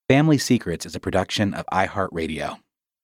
Family Secrets is a production of iHeartRadio.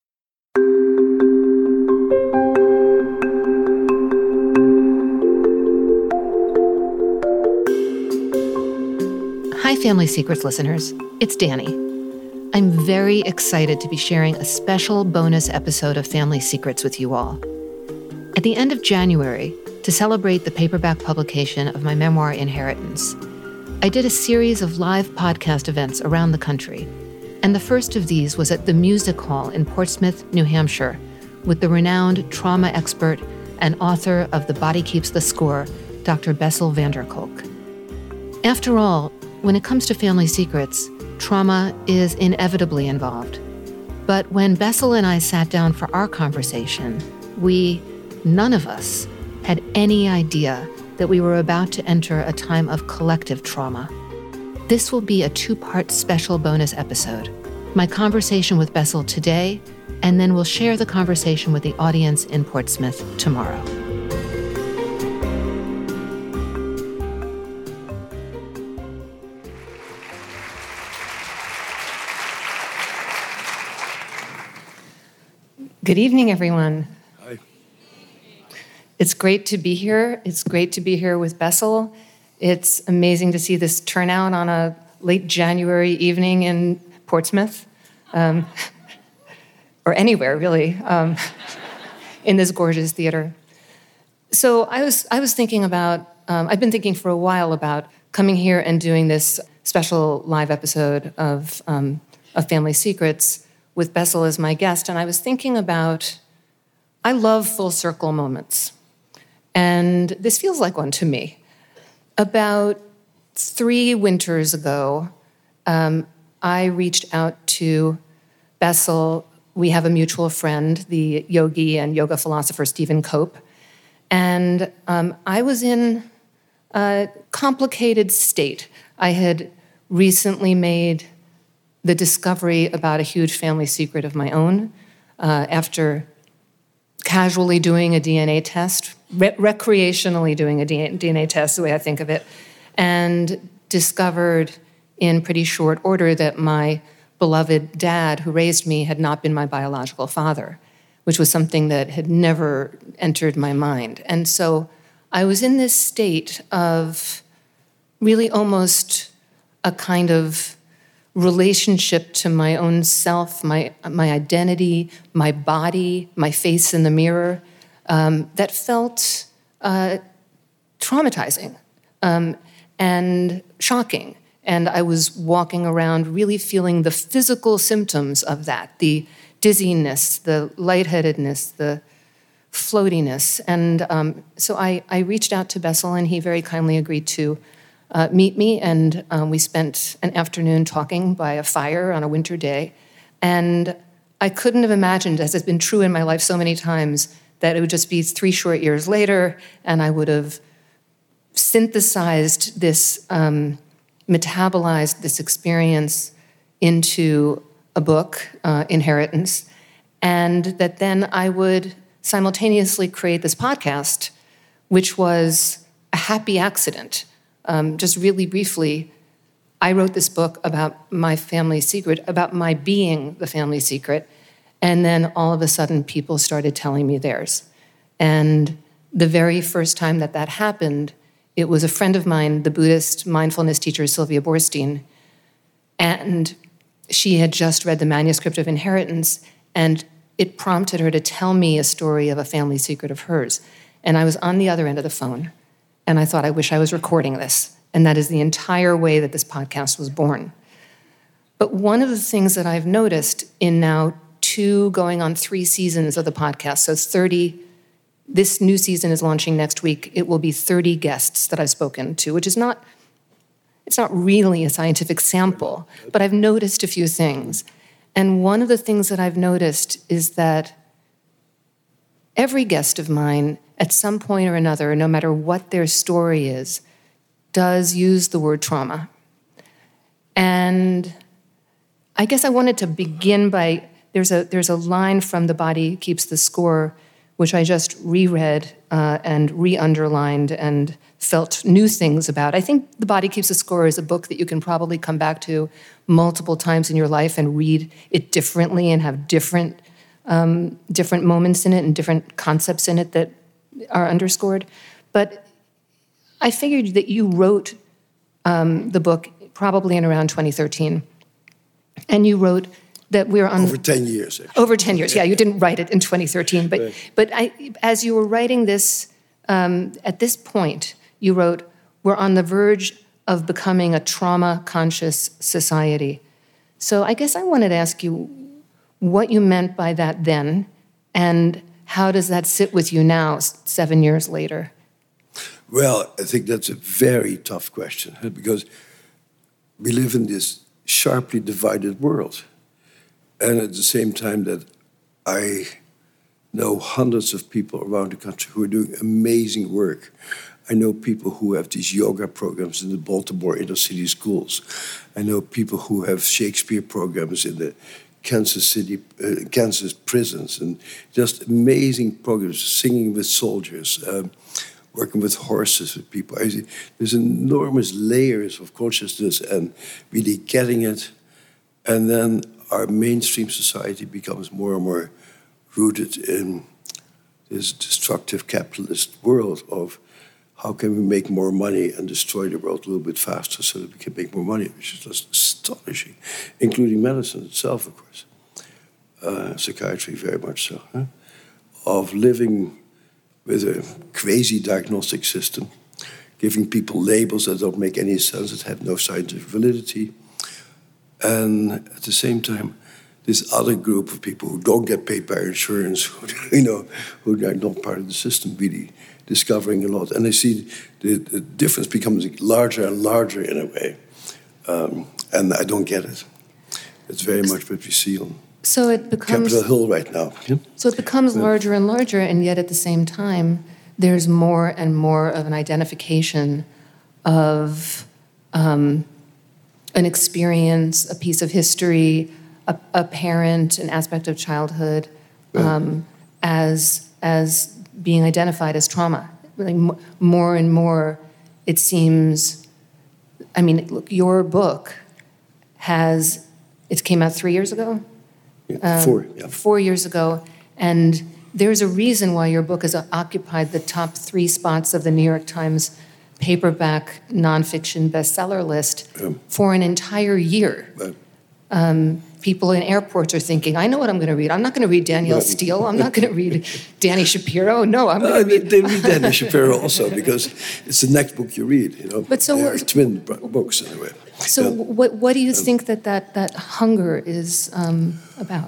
Hi, Family Secrets listeners. It's Danny. I'm very excited to be sharing a special bonus episode of Family Secrets with you all. At the end of January, to celebrate the paperback publication of my memoir, Inheritance, I did a series of live podcast events around the country, and the first of these was at the Music Hall in Portsmouth, New Hampshire, with the renowned trauma expert and author of The Body Keeps the Score, Dr. Bessel van der Kolk. After all, when it comes to family secrets, trauma is inevitably involved. But when Bessel and I sat down for our conversation, none of us, had any idea that we were about to enter a time of collective trauma. This will be a 2-part special bonus episode. My conversation with Bessel today, and then we'll share the conversation with the audience in Portsmouth tomorrow. Good evening, everyone. Hi. It's great to be here. It's great to be here with Bessel. It's amazing to see this turnout on a late January evening in Portsmouth, or anywhere really, in this gorgeous theater. So I was thinking about, I've been thinking for a while about coming here and doing this special live episode of Family Secrets with Bessel as my guest, and I was thinking about, I love full circle moments, and this feels like one to me. About 3 winters ago, I reached out to Bessel. We have a mutual friend, the yogi and yoga philosopher Stephen Cope, and I was in a complicated state. I had recently made the discovery about a huge family secret of my own after casually doing a DNA test, recreationally doing a DNA test, the way I think of it, and discovered in pretty short order that my beloved dad who raised me had not been my biological father, which was something that had never entered my mind. And so I was in this state of really almost a kind of relationship to my own self, my identity, my body, my face in the mirror, that felt traumatizing and shocking. And I was walking around really feeling the physical symptoms of that, the dizziness, the lightheadedness, the floatiness. And so I reached out to Bessel, and he very kindly agreed to meet me, and we spent an afternoon talking by a fire on a winter day. And I couldn't have imagined, as has been true in my life so many times, that it would just be 3 short years later, and I would have synthesized this, metabolized this experience into a book, Inheritance, and that then I would simultaneously create this podcast, which was a happy accident. Just really briefly, I wrote this book about my family secret, about my being the family secret, and then all of a sudden people started telling me theirs. And the very first time that happened, it was a friend of mine, the Buddhist mindfulness teacher Sylvia Boorstein, and she had just read the manuscript of Inheritance, and it prompted her to tell me a story of a family secret of hers. And I was on the other end of the phone. And I thought, I wish I was recording this. And that is the entire way that this podcast was born. But one of the things that I've noticed in now 2 going on 3 seasons of the podcast, so 30, this new season is launching next week, it will be 30 guests that I've spoken to, which is not, it's not really a scientific sample, but I've noticed a few things. And one of the things that I've noticed is that every guest of mine, at some point or another, no matter what their story is, does use the word trauma. And I guess I wanted to begin by, there's a line from The Body Keeps the Score, which I just reread and re-underlined and felt new things about. I think The Body Keeps the Score is a book that you can probably come back to multiple times in your life and read it differently and have different moments in it and different concepts in it that are underscored. But I figured that you wrote the book probably in around 2013. And you wrote that we're on... Over 10 years, actually. Over 10 years, yeah. You didn't write it in 2013. But as you were writing this, at this point, you wrote, we're on the verge of becoming a trauma-conscious society. So I guess I wanted to ask you what you meant by that then, and how does that sit with you now, 7 years later? Well, I think that's a very tough question, because we live in this sharply divided world. And at the same time that I know hundreds of people around the country who are doing amazing work. I know people who have these yoga programs in the Baltimore inner city schools. I know people who have Shakespeare programs in the Kansas prisons, and just amazing programs, singing with soldiers, working with horses, with people. There's enormous layers of consciousness and really getting it. And then our mainstream society becomes more and more rooted in this destructive capitalist world of how can we make more money and destroy the world a little bit faster so that we can make more money, which is just astonishing, including medicine itself, of course. Psychiatry, very much so. Of living with a crazy diagnostic system, giving people labels that don't make any sense, that have no scientific validity. And at the same time, this other group of people who don't get paid by insurance, who are not part of the system, really discovering a lot. And I see the difference becomes larger and larger in a way. And I don't get it. It's very much what we see on Capitol Hill right now. Yeah? So it becomes larger and larger, and yet at the same time, there's more and more of an identification of an experience, a piece of history, a parent, an aspect of childhood, as being identified as trauma. Like more and more, it seems. I mean, look, your book it came out 3 years ago. 4, yeah. 4 years ago, and there's a reason why your book has occupied the top 3 spots of the New York Times paperback nonfiction bestseller list for an entire year. People in airports are thinking, I know what I'm going to read. I'm not going to read Danielle Steele. I'm not going to read Danny Shapiro. No, I'm going to read... They read Danny Shapiro also, because it's the next book you read. But so they're twin books, anyway. So what do you think that hunger is about?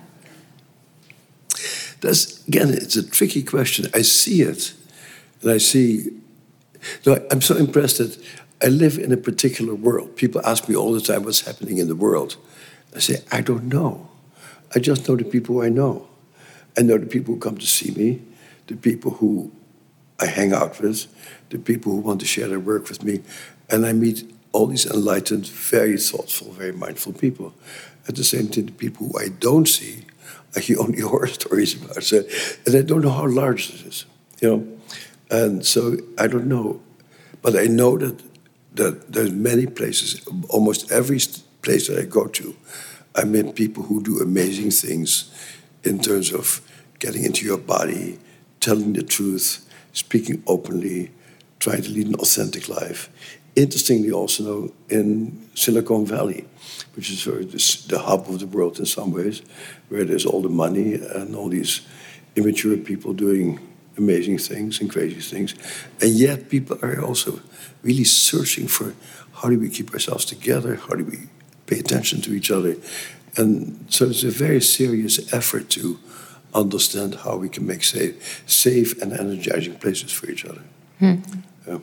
Again, it's a tricky question. I see it, and I see... I'm so impressed that I live in a particular world. People ask me all the time what's happening in the world. I say, I don't know. I just know the people I know. I know the people who come to see me, the people who I hang out with, the people who want to share their work with me. And I meet all these enlightened, very thoughtful, very mindful people. At the same time, the people who I don't see, I hear only horror stories about. So, and I don't know how large this is, And so I don't know. But I know that there's many places, almost every place that I go to, I meet people who do amazing things in terms of getting into your body, telling the truth, speaking openly, trying to lead an authentic life. Interestingly, also in Silicon Valley, which is sort of the hub of the world in some ways, where there's all the money and all these immature people doing amazing things and crazy things. And yet people are also really searching for how do we keep ourselves together, how do we pay attention to each other. And so it's a very serious effort to understand how we can make safe and energizing places for each other. Yeah.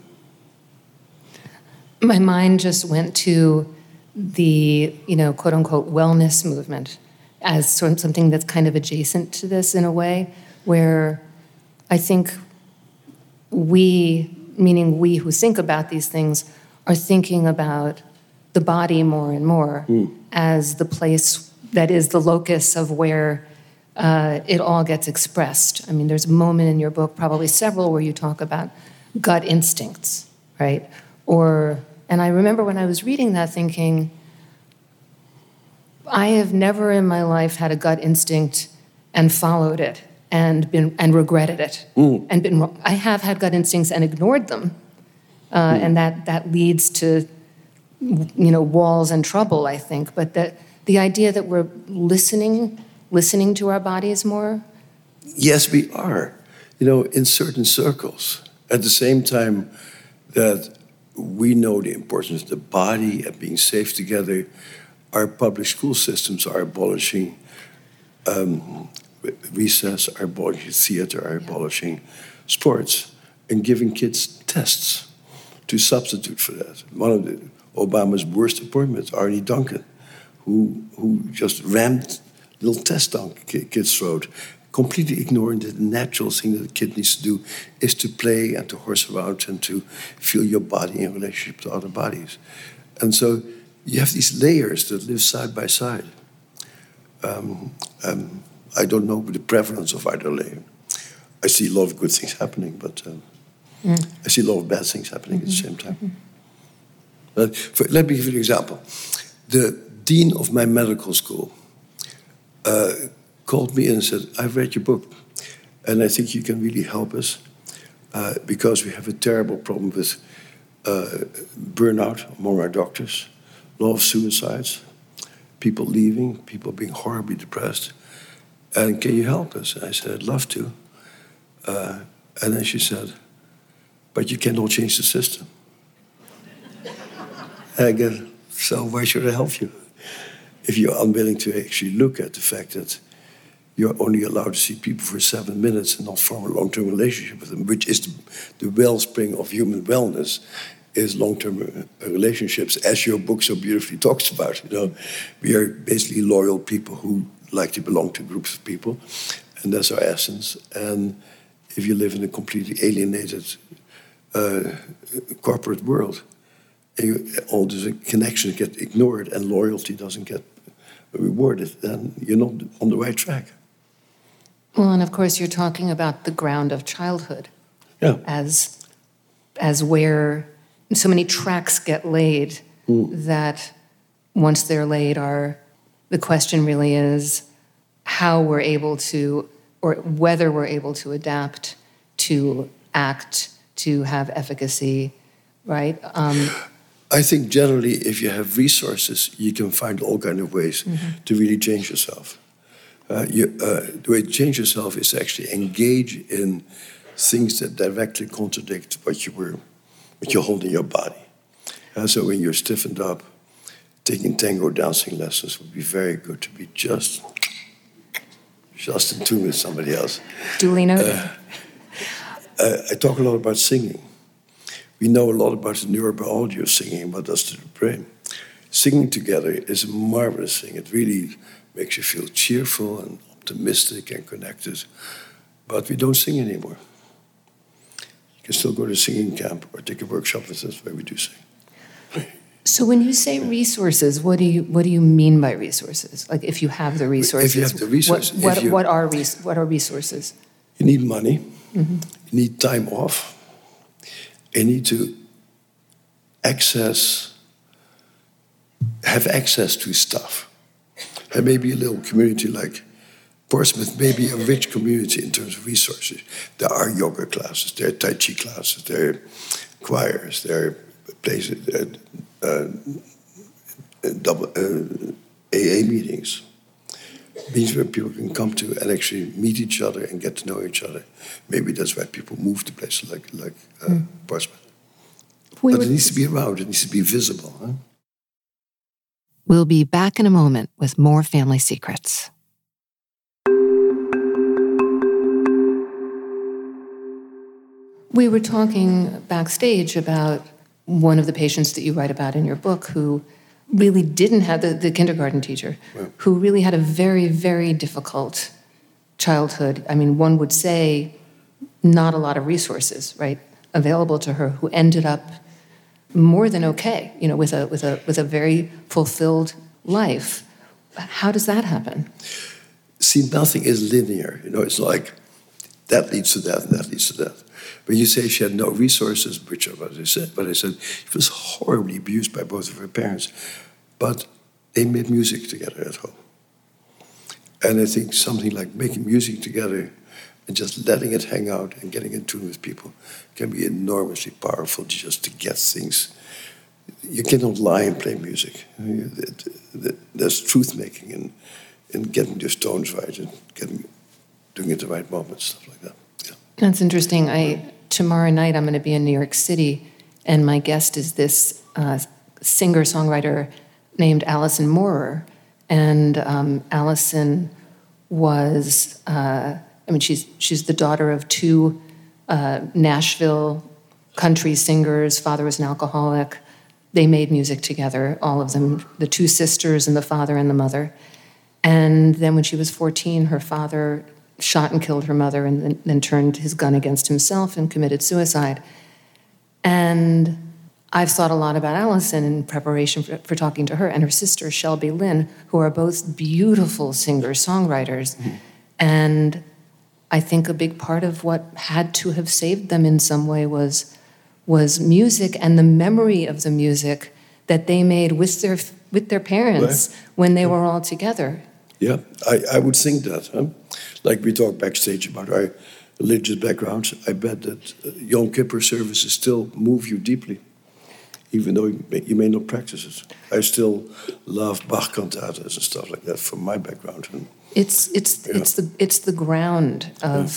My mind just went to the, quote unquote, wellness movement as sort of something that's kind of adjacent to this in a way, where I think we, meaning we who think about these things, are thinking about the body more and more as the place that is the locus of where it all gets expressed. I mean, there's a moment in your book, probably several, where you talk about gut instincts, right? And I remember when I was reading that thinking, I have never in my life had a gut instinct and followed it and regretted it and been wrong. I have had gut instincts and ignored them, and that leads to walls and trouble, I think. But the idea that we're listening to our bodies more. Yes, we are. In certain circles. At the same time that we know the importance of the body and being safe together, our public school systems are abolishing recess, are abolishing theater, are abolishing sports, and giving kids tests to substitute for that. One of Obama's worst appointments, Arnie Duncan, who just rammed little test down kids' throat, completely ignoring that the natural thing that a kid needs to do is to play and to horse around and to feel your body in relationship to other bodies. And so you have these layers that live side by side. I don't know the prevalence of either layer. I see a lot of good things happening, but I see a lot of bad things happening at the same time. But let me give you an example. The dean of my medical school called me and said, I've read your book, and I think you can really help us because we have a terrible problem with burnout among our doctors, a lot of suicides, people leaving, people being horribly depressed. And can you help us? I said, I'd love to. And then she said, but you cannot change the system. And I go, so why should I help you? If you're unwilling to actually look at the fact that you're only allowed to see people for 7 minutes and not form a long-term relationship with them, which is the wellspring of human wellness, is long-term relationships, as your book so beautifully talks about. We are basically loyal people who like to belong to groups of people, and that's our essence. And if you live in a completely alienated corporate world, all these connections get ignored and loyalty doesn't get rewarded, then you're not on the right track. Well, and of course, you're talking about the ground of childhood, as where so many tracks get laid that once they're laid, the question really is how we're able to, or whether we're able to adapt, to act, to have efficacy, right? I think generally, if you have resources, you can find all kinds of ways to really change yourself. The way to change yourself is to actually engage in things that directly contradict what you hold in your body. So when you're stiffened up, taking tango dancing lessons would be very good to be just in tune with somebody else. Duly noted. I talk a lot about singing. We know a lot about the neurobiology of singing, what it does to the brain. Singing together is a marvelous thing. It really makes you feel cheerful and optimistic and connected. But we don't sing anymore. You can still go to a singing camp or take a workshop with us where we do sing. So when you say resources, what do you mean by resources? Like if you have the resources, if you have the resources, what are resources? You need money. You need time off. You need to have access to stuff. And maybe a little community like Portsmouth may be a rich community in terms of resources. There are yoga classes, there are Tai Chi classes, there are choirs, there are places, AA meetings. Means where people can come to and actually meet each other and get to know each other. Maybe that's why people move to places like Portsmouth. But it needs to be around, it needs to be visible. Huh? We'll be back in a moment with more Family Secrets. We were talking backstage about one of the patients that you write about in your book who really didn't have, the kindergarten teacher, who really had a very, very difficult childhood. I mean, one would say not a lot of resources, right, available to her, who ended up more than okay, with a very fulfilled life. How does that happen? See, nothing is linear. It's like that leads to that and that leads to that. When you say she had no resources, which is what I said she was horribly abused by both of her parents, but they made music together at home. And I think something like making music together and just letting it hang out and getting in tune with people can be enormously powerful just to get things. You cannot lie and play music. There's truth-making in getting your tones right and doing it at the right moment, stuff like that. Yeah. That's interesting. Tomorrow night I'm going to be in New York City, and my guest is this singer-songwriter named Alison Moorer. And Alison was, she's the daughter of two Nashville country singers. Father was an alcoholic. They made music together, all of them, the two sisters and the father and the mother. And then when she was 14, her father shot and killed her mother and then turned his gun against himself and committed suicide. And I've thought a lot about Alison in preparation for talking to her and her sister, Shelby Lynn, who are both beautiful singers-songwriters. Mm-hmm. And I think a big part of what had to have saved them in some way was music and the memory of the music that they made with their parents when they were all together. Yeah, I would think that. Like we talk backstage about our religious backgrounds, I bet that Yom Kippur services still move you deeply, even though you may not practice it. I still love Bach cantatas and stuff like that from my background. And it's the ground of,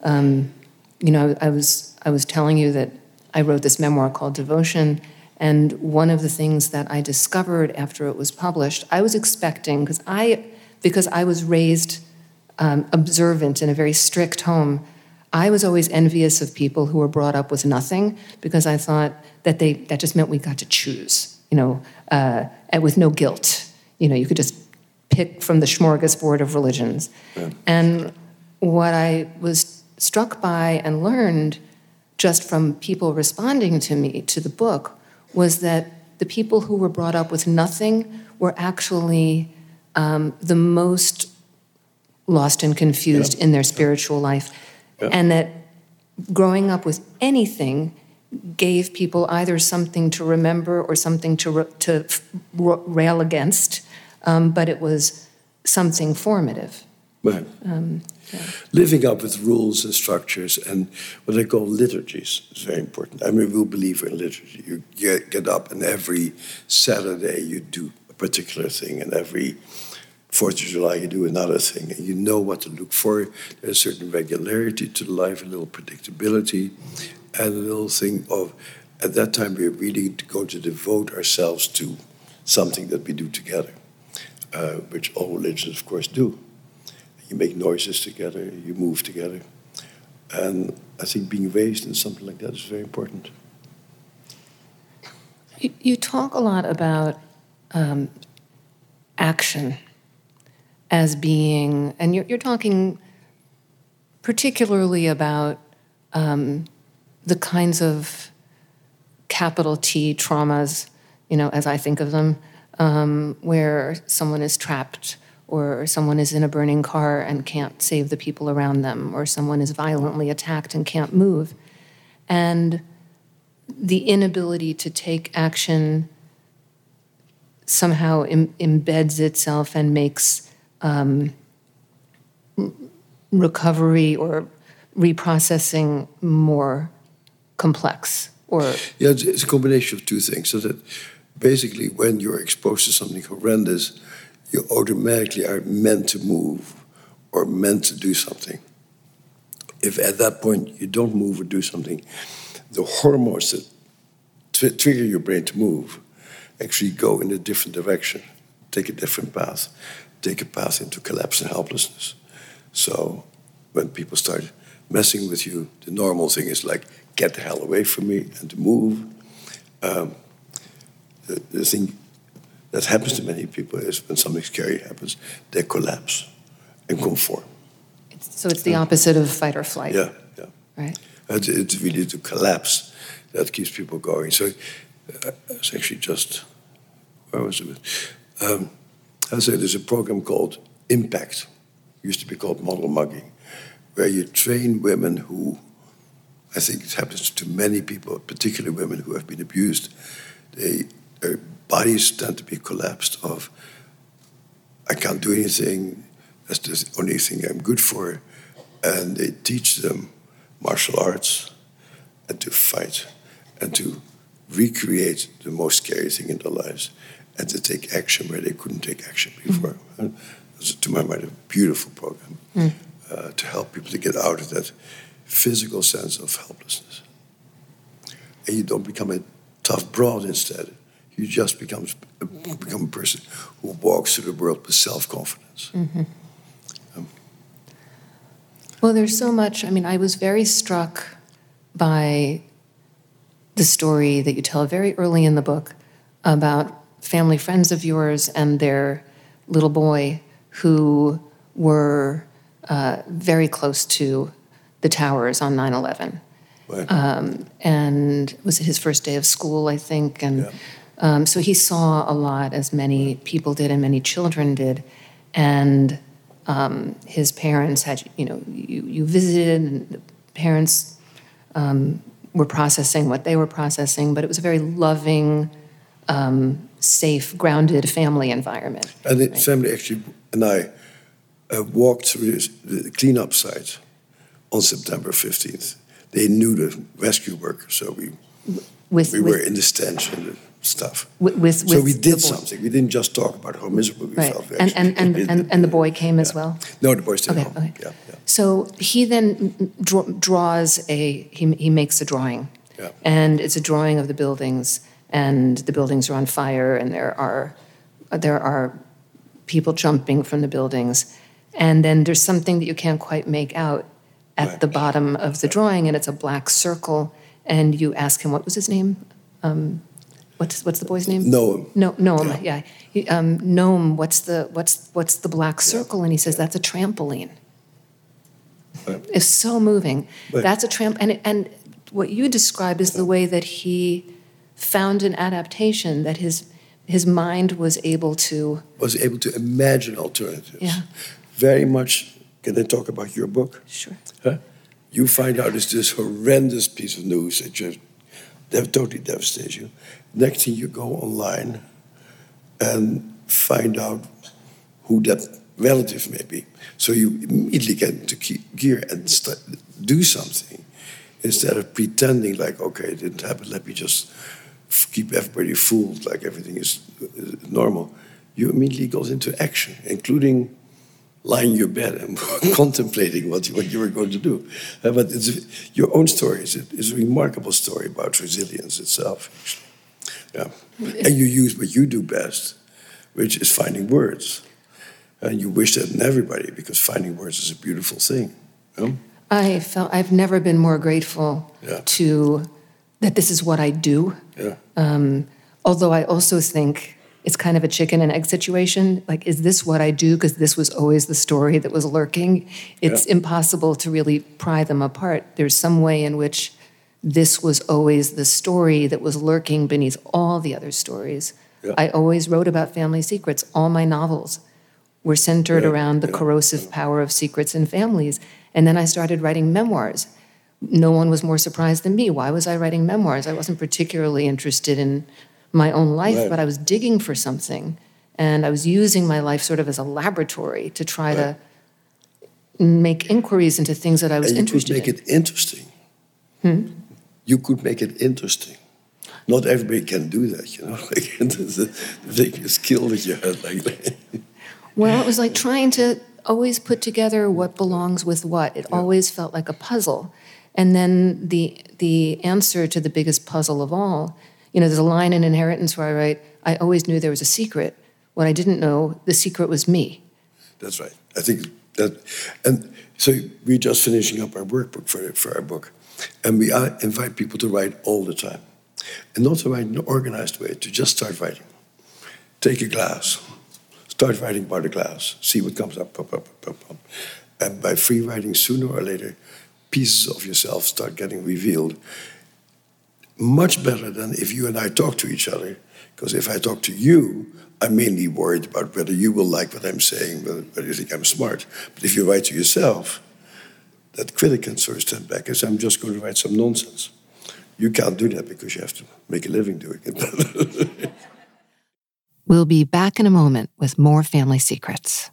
I was telling you that I wrote this memoir called Devotion, and one of the things that I discovered after it was published, I was expecting, because I was raised observant in a very strict home, I was always envious of people who were brought up with nothing, because I thought that just meant we got to choose, and with no guilt. You could just pick from the smorgasbord of religions. Yeah. And what I was struck by and learned just from people responding to me, to the book, was that the people who were brought up with nothing were actually the most lost and confused in their spiritual life. Yeah. And that growing up with anything gave people either something to remember or something to rail against, but it was something formative. Right. Living up with rules and structures and what I call liturgies is very important. I'm a real believer in liturgy. You get up and every Saturday you do a particular thing, and every 4th of July you do another thing, and you know what to look for. There's a certain regularity to life, a little predictability, and a little thing of, at that time we're really going to devote ourselves to something that we do together, which all religions, of course, do. You make noises together, you move together. And I think being raised in something like that is very important. You talk a lot about action as being, and you're talking particularly about the kinds of capital T traumas, as I think of them, where someone is trapped, or someone is in a burning car and can't save the people around them, or someone is violently attacked and can't move. And the inability to take action somehow embeds itself and makes recovery or reprocessing more complex. Yeah, it's a combination of two things. So that basically when you're exposed to something horrendous, you automatically are meant to move or meant to do something. If at that point you don't move or do something, the hormones that trigger your brain to move actually go in a different direction, take a different path, take a path into collapse and helplessness. So when people start messing with you, the normal thing is like, get the hell away from me, and to move. The thing that happens to many people is when something scary happens, they collapse and conform. So it's the opposite of fight or flight. Yeah. Right. It's really to collapse that keeps people going. So it's actually just, where was it? I said there's a program called Impact. used to be called model mugging, where you train women who, I think it happens to many people, particularly women who have been abused, their bodies tend to be collapsed of, I can't do anything, that's the only thing I'm good for. And they teach them martial arts and to fight and to recreate the most scary thing in their lives and to take action where they couldn't take action before. And it's, to my mind, a beautiful program to help people to get out of that physical sense of helplessness. And you don't become a tough broad instead. You just become a person who walks through the world with self-confidence. Well, there's so much. I mean, I was very struck by the story that you tell very early in the book about family friends of yours and their little boy who were very close to the towers on 9/11. Right. And was it his first day of school, I think? And so he saw a lot, as many people did and many children did. And his parents had, you visited, and the parents were processing what they were processing, but it was a very loving, safe, grounded family environment. And the family actually, and I walked through the cleanup site on September 15th. They knew the rescue workers, so we were in the stench and the stuff. So we did something. We didn't just talk about how miserable we felt. And the boy came as well? No, the boy stayed home. Okay. Yeah. So he then draws he makes a drawing. Yeah. And it's a drawing of the buildings, and the buildings are on fire, and there are people jumping from the buildings. And then there's something that you can't quite make out at the bottom of the drawing, and it's a black circle, and you ask him, what was his name? What's the boy's name? Noam. Noam, yeah. Noam, what's the black circle? And he says, that's a trampoline. It's so moving. That's a and what you describe is the way that he found an adaptation, that his mind was able to imagine alternatives. Yeah. Very much. Can I talk about your book? Sure. Huh? You find out it's this horrendous piece of news that just totally devastates you. Next thing, you go online and find out who that relative may be. So you immediately get into gear and do something instead of pretending like, okay, it didn't happen, let me just keep everybody fooled like everything is normal. You immediately go into action, including lying in your bed and contemplating what you were going to do. But your own story is a remarkable story about resilience itself. Yeah. And you use what you do best, which is finding words. And you wish that in everybody, because finding words is a beautiful thing. Yeah? I've never been more grateful to that this is what I do. Yeah. Although I also think it's kind of a chicken and egg situation. Like, is this what I do? Because this was always the story that was lurking. It's impossible to really pry them apart. There's some way in which this was always the story that was lurking beneath all the other stories. Yeah. I always wrote about family secrets. All my novels were centered around the corrosive power of secrets in families. And then I started writing memoirs. No one was more surprised than me. Why was I writing memoirs? I wasn't particularly interested in my own life, but I was digging for something. And I was using my life sort of as a laboratory to try to make inquiries into things that I was interested in. You could make it interesting. You could make it interesting. Not everybody can do that, Like, the biggest skill that you had like that. Well, it was like trying to always put together what belongs with what. It always felt like a puzzle. And then the answer to the biggest puzzle of all, there's a line in Inheritance where I write, I always knew there was a secret. What I didn't know, the secret was me. That's right. I think that, and so we're just finishing up our workbook for our book. And we invite people to write all the time. And not to write in an organized way, to just start writing. Take a glass. Start writing about a glass. See what comes up, pop. And by free writing, sooner or later, pieces of yourself start getting revealed. Much better than if you and I talk to each other Because if I talk to you, I'm mainly worried about whether you will like what I'm saying, whether you think I'm smart. But if you write to yourself, that critic can sort of stand back and say, I'm just going to write some nonsense. You can't do that because you have to make a living doing it. We'll be back in a moment with more Family Secrets.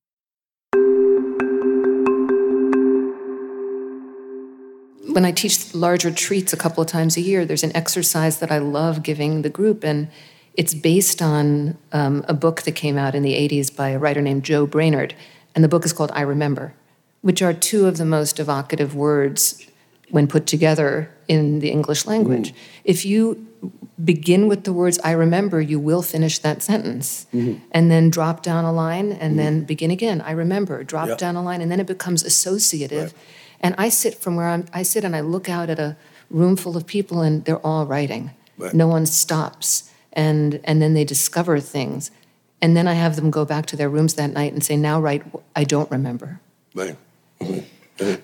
When I teach large retreats a couple of times a year, there's an exercise that I love giving the group, and it's based on a book that came out in the 80s by a writer named Joe Brainerd, and the book is called I Remember, which are two of the most evocative words when put together in the English language. If you begin with the words I remember, you will finish that sentence, and then drop down a line, and then begin again. I remember, drop down a line, and then it becomes associative. Right. And I sit from where I sit and I look out at a room full of people and they're all writing. Right. No one stops. And then they discover things. And then I have them go back to their rooms that night and say, now write, I don't remember. Right. And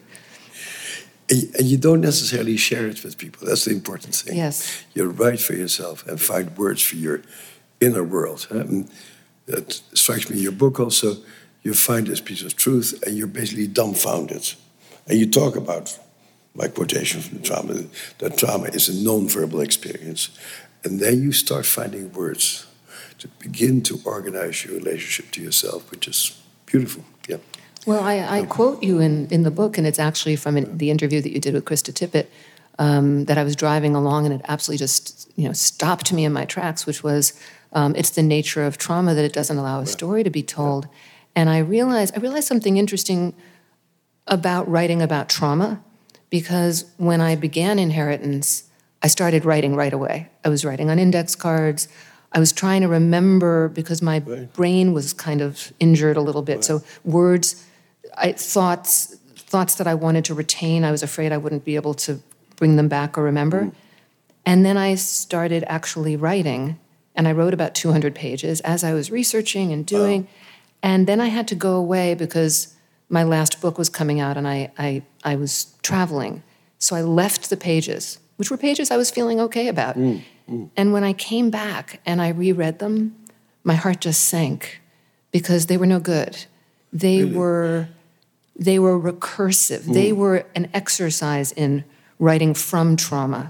you don't necessarily share it with people. That's the important thing. Yes. You write for yourself and find words for your inner world. And that strikes me in your book also. You find this piece of truth and you're basically dumbfounded. And you talk about, my quotation from the trauma, that trauma is a non-verbal experience. And then you start finding words to begin to organize your relationship to yourself, which is beautiful. Yeah. Well, I quote you in the book, and it's actually from the interview that you did with Krista Tippett, that I was driving along, and it absolutely just stopped me in my tracks, which was, it's the nature of trauma that it doesn't allow a story to be told. And I realized something interesting about writing about trauma, because when I began Inheritance, I started writing right away. I was writing on index cards. I was trying to remember because my brain was kind of injured a little bit. So words, thoughts that I wanted to retain, I was afraid I wouldn't be able to bring them back or remember. And then I started actually writing, and I wrote about 200 pages as I was researching and doing. And then I had to go away because my last book was coming out and I was traveling. So I left the pages, which were pages I was feeling okay about. And when I came back and I reread them, my heart just sank because they were no good. They were recursive. They were an exercise in writing from trauma.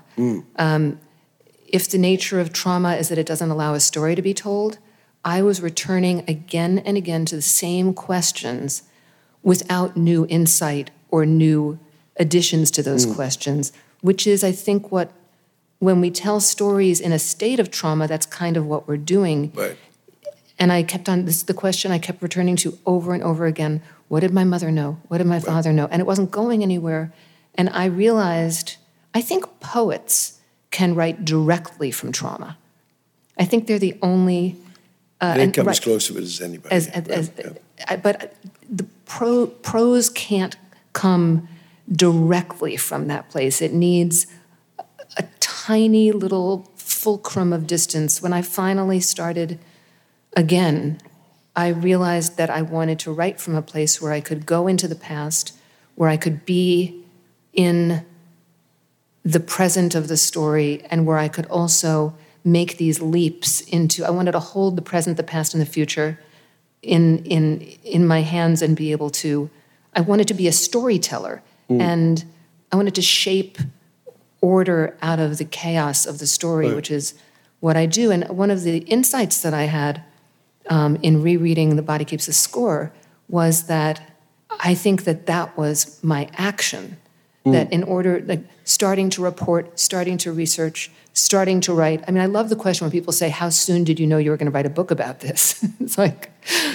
If the nature of trauma is that it doesn't allow a story to be told, I was returning again and again to the same questions without new insight or new additions to those questions, which is, I think, when we tell stories in a state of trauma, that's kind of what we're doing. Right. And I kept on, this is the question I kept returning to over and over again. What did my mother know? What did my father know? And it wasn't going anywhere. And I realized, I think poets can write directly from trauma. I think they're the only... they come as close to it as anybody. But the prose can't come directly from that place. It needs a tiny little fulcrum of distance. When I finally started again, I realized that I wanted to write from a place where I could go into the past, where I could be in the present of the story, and where I could also make these leaps into, I wanted to hold the present, the past, and the future in my hands and be able to, I wanted to be a storyteller, and I wanted to shape order out of the chaos of the story, which is what I do. And one of the insights that I had in rereading The Body Keeps the Score was that I think that was my action, that in order, like starting to report, starting to research, starting to write. I mean, I love the question when people say, how soon did you know you were going to write a book about this? It's like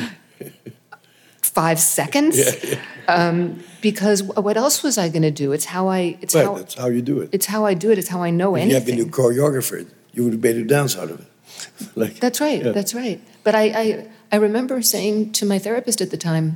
5 seconds. Because what else was I going to do? It's how I... that's how you do it. It's how I do it. It's how I know anything. If you have been a choreographer, you would have made a dance out of it. That's right. Yeah. That's right. But I remember saying to my therapist at the time,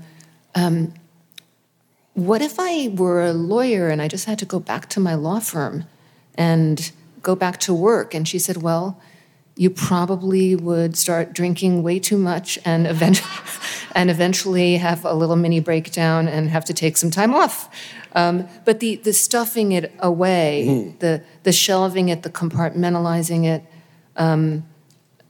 what if I were a lawyer and I just had to go back to my law firm and go back to work? And she said, well, you probably would start drinking way too much and eventually have a little mini breakdown and have to take some time off. But the stuffing it away, the shelving it, the compartmentalizing it,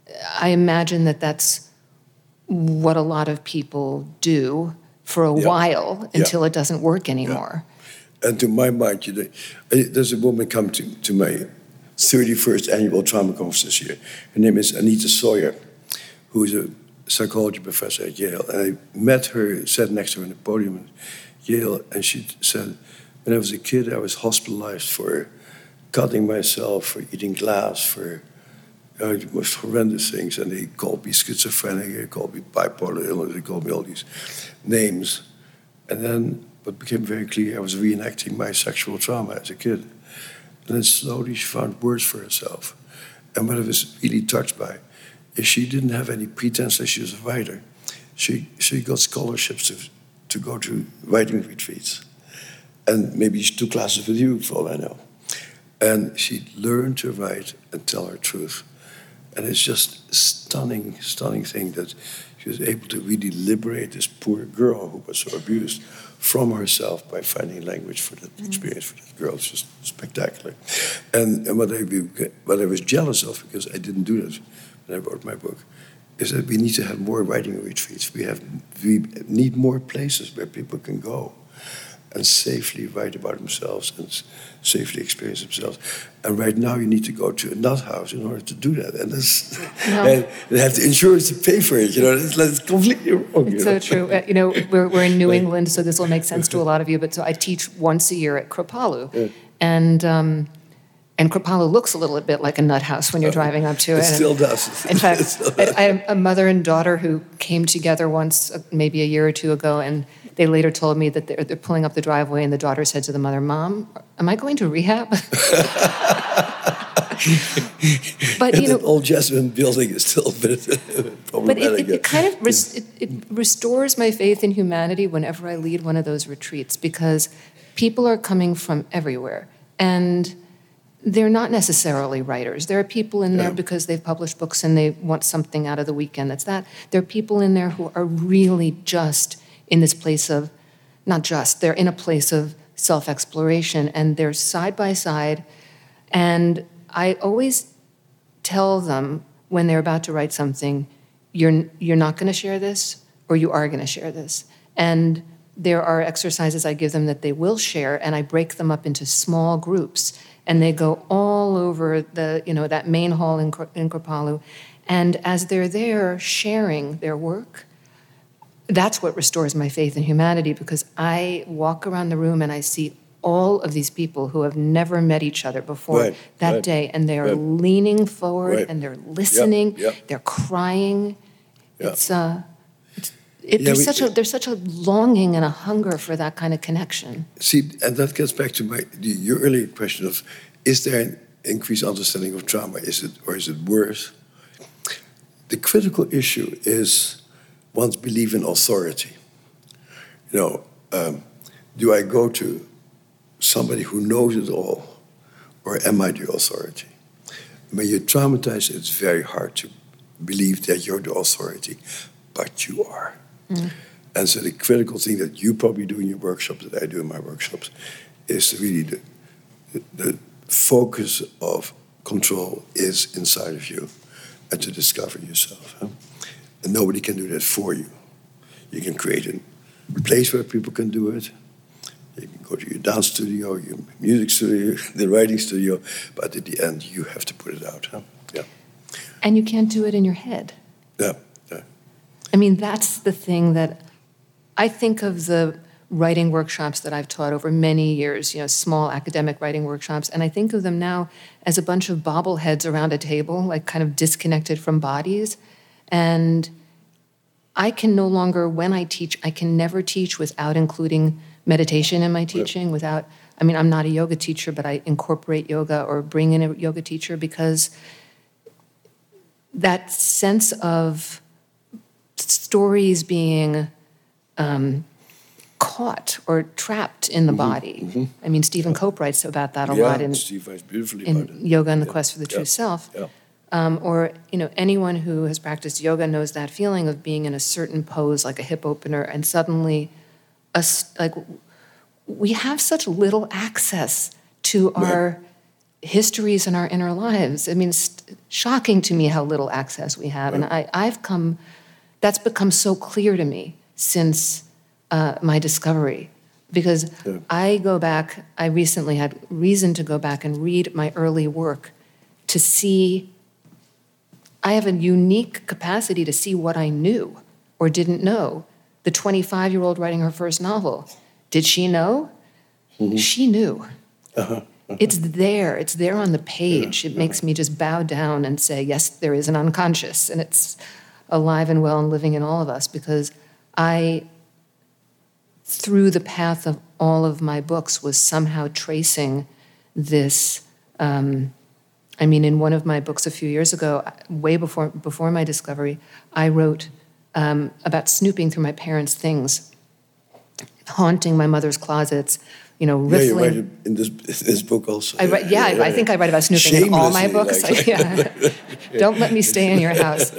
I imagine that that's what a lot of people do for a while until it doesn't work anymore. And to my mind, there's a woman come to my 31st annual trauma conference this year. Her name is Anita Sawyer, who is a psychology professor at Yale. And I met her, sat next to her on the podium at Yale, and she said, when I was a kid, I was hospitalized for cutting myself, for eating glass, for the most horrendous things. And they called me schizophrenic, they called me bipolar illness, they called me all these names. And then what became very clear, I was reenacting my sexual trauma as a kid. And then slowly she found words for herself. And what I was really touched by is she didn't have any pretense that she was a writer. She got scholarships to go to writing retreats. And maybe she took classes with you, for all I know. And she learned to write and tell her truth. And it's just a stunning thing that she was able to really liberate this poor girl who was so abused from herself by finding language for that experience for that girl. It's just spectacular. And what I was jealous of, because I didn't do that when I wrote my book, is that we need to have more writing retreats. We need more places where people can go and safely write about themselves and safely experience themselves. And right now you need to go to a nut house in order to do that. And and they have the insurance to pay for it, it's completely wrong. It's so true. We're in New England, so this will make sense to a lot of you, but so I teach once a year at Kripalu. Yeah. And Kripalu looks a little bit like a nut house when you're driving up to it. It still does. In fact, I had a mother and daughter who came together once, maybe a year or two ago, and they later told me that they're pulling up the driveway, and the daughter said to the mother, "Mom, am I going to rehab?" But that old Jesuit building is still a bit problematic. But it kind of it restores my faith in humanity whenever I lead one of those retreats, because people are coming from everywhere, and they're not necessarily writers. There are people in there because they've published books and they want something out of the weekend. That's that. There are people in there who are really just in this place of, they're in a place of self-exploration, and they're side by side. And I always tell them when they're about to write something, you're not going to share this, or you are going to share this. And there are exercises I give them that they will share, and I break them up into small groups. And they go all over that main hall in Kripalu. And as they're there sharing their work, that's what restores my faith in humanity, because I walk around the room and I see all of these people who have never met each other before that day, and they are leaning forward and they're listening, they're crying. There's such a longing and a hunger for that kind of connection. See, and that gets back to your earlier question of, is there an increased understanding of trauma? Is it worse? The critical issue is one's belief in authority. Do I go to somebody who knows it all, or am I the authority? When you're traumatized, it's very hard to believe that you're the authority, but you are. Mm. And so the critical thing that you probably do in your workshops, that I do in my workshops, is really the focus of control is inside of you, and to discover yourself. Huh? And nobody can do that for you. You can create a place where people can do it. You can go to your dance studio, your music studio, the writing studio, but at the end, you have to put it out. Huh? Yeah. And you can't do it in your head. Yeah. I mean, that's the thing that I think of the writing workshops that I've taught over many years, small academic writing workshops, and I think of them now as a bunch of bobbleheads around a table, like kind of disconnected from bodies. And I can no longer, when I teach, I can never teach without including meditation in my teaching, I'm not a yoga teacher, but I incorporate yoga or bring in a yoga teacher, because that sense of stories being caught or trapped in the body. Mm-hmm. I mean, Stephen Cope writes about that a lot in Yoga and the Quest for the True Self. Yeah. Or anyone who has practiced yoga knows that feeling of being in a certain pose, like a hip opener, and suddenly, we have such little access to our histories in our inner lives. I mean, it's shocking to me how little access we have. And that's become so clear to me since my discovery. Because I recently had reason to go back and read my early work to see, I have a unique capacity to see what I knew or didn't know. The 25-year-old writing her first novel, did she know? Mm-hmm. She knew. It's there on the page. It makes me just bow down and say, yes, there is an unconscious, and it's alive and well and living in all of us, because through the path of all of my books, was somehow tracing this. In one of my books a few years ago, way before my discovery, I wrote about snooping through my parents' things, haunting my mother's closets, riffling. Yeah, you write it in this book also. I think I write about snooping in all my books. Don't let me stay in your house.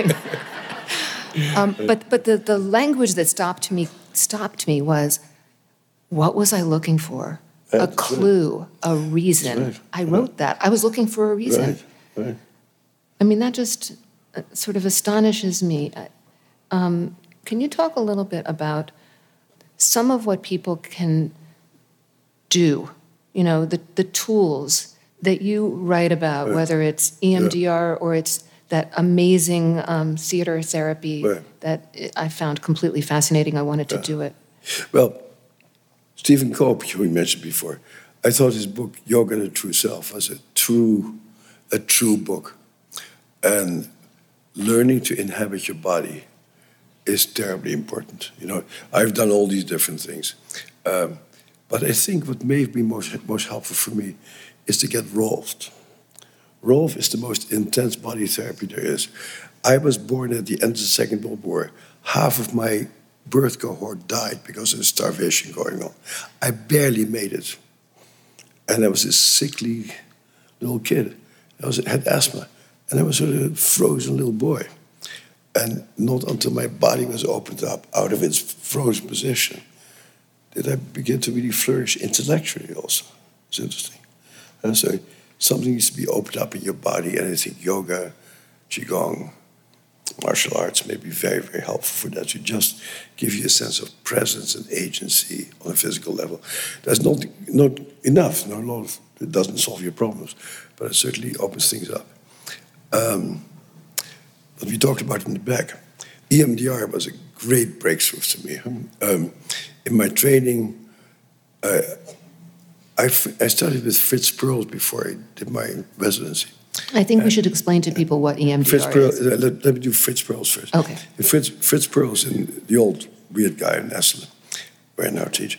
But the language that stopped me was, what was I looking for? A clue, a reason. Right. I wrote that. I was looking for a reason. Right. That just sort of astonishes me. Can you talk a little bit about some of what people can do? The tools that you write about, whether it's EMDR or it's that amazing theater therapy that I found completely fascinating. I wanted to do it. Well, Stephen Cope, who we mentioned before, I thought his book, Yoga and the True Self, was a true book. And learning to inhabit your body is terribly important. I've done all these different things. But I think what may be most helpful for me is to get Rolfed. Rolf is the most intense body therapy there is. I was born at the end of the Second World War. Half of my birth cohort died because of starvation going on. I barely made it. And I was this sickly little kid. I had asthma. And I was sort of a frozen little boy. And not until my body was opened up out of its frozen position did I begin to really flourish intellectually also. It's interesting. And so something needs to be opened up in your body, and I think yoga, qigong, martial arts may be very, very helpful for that, to just give you a sense of presence and agency on a physical level. That's not enough. It doesn't solve your problems, but it certainly opens things up. But we talked about in the back. EMDR was a great breakthrough to me. In my training, I studied with Fritz Perls before I did my residency. I think we should explain to people what EMDR is. Let me do Fritz Perls first. Okay. Fritz Perls, the old weird guy in Esselen, where I now teach,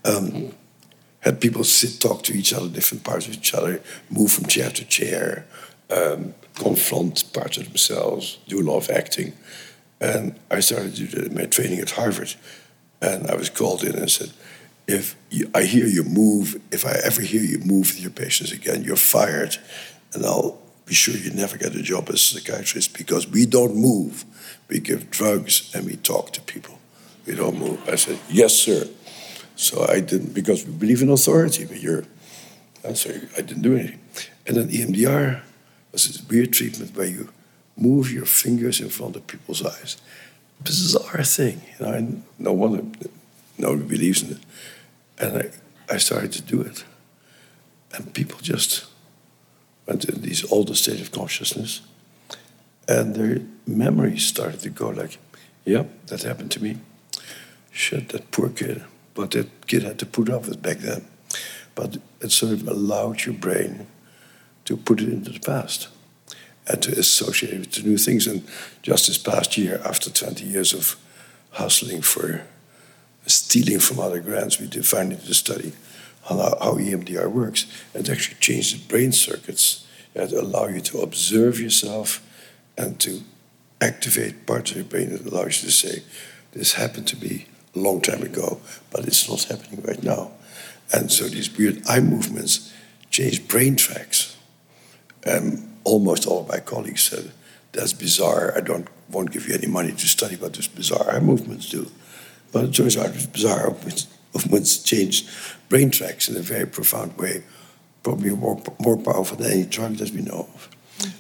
had people talk to each other, different parts of each other, move from chair to chair, confront parts of themselves, do a lot of acting. And I started to do my training at Harvard. And I was called in and said, if I hear you move, if I ever hear you move with your patients again, you're fired. And I'll be sure you never get a job as a psychiatrist, because we don't move. We give drugs and we talk to people. We don't move. I said, yes, sir. So I didn't, because we believe in authority, but so I didn't do anything. And then EMDR was this weird treatment where you move your fingers in front of people's eyes. Bizarre thing. No one believes in it. And I started to do it. And people just went in this older state of consciousness. And their memories started to go like, yep, that happened to me. Shit, that poor kid. But that kid had to put up with back then. But it sort of allowed your brain to put it into the past and to associate it with new things. And just this past year, after 20 years of hustling for stealing from other grants, we finally did a study on how EMDR works. And it actually changed the brain circuits that allow you to observe yourself and to activate parts of your brain that allows you to say, this happened to me a long time ago, but it's not happening right now. And so these weird eye movements change brain tracks. And almost all of my colleagues said, that's bizarre. I won't give you any money to study what these bizarre eye movements do. But it turns out these bizarre movements change brain tracks in a very profound way probably more powerful than any drug that we know of.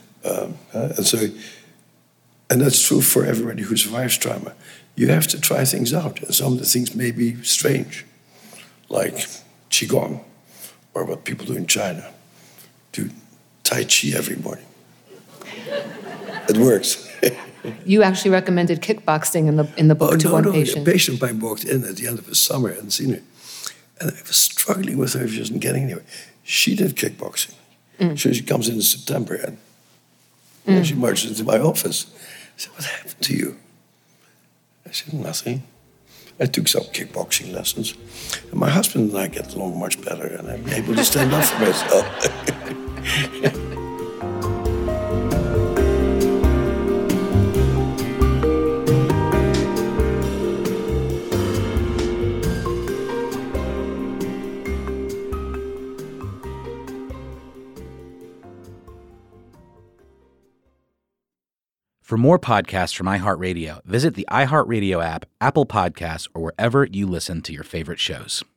And that's true for everybody who survives trauma. You have to try things out, and some of the things may be strange, like Qigong, or what people do in China, do Tai Chi every morning. It works. You actually recommended kickboxing in the book to one patient. A patient of mine walked in at the end of the summer, I hadn't seen her, and I was struggling with her. She wasn't getting anywhere. She did kickboxing. So she comes in September, and she marches into my office. I said, "What happened to you?" I said, "Nothing. I took some kickboxing lessons. And my husband and I get along much better, and I'm able to stand up for myself." For more podcasts from iHeartRadio, visit the iHeartRadio app, Apple Podcasts, or wherever you listen to your favorite shows.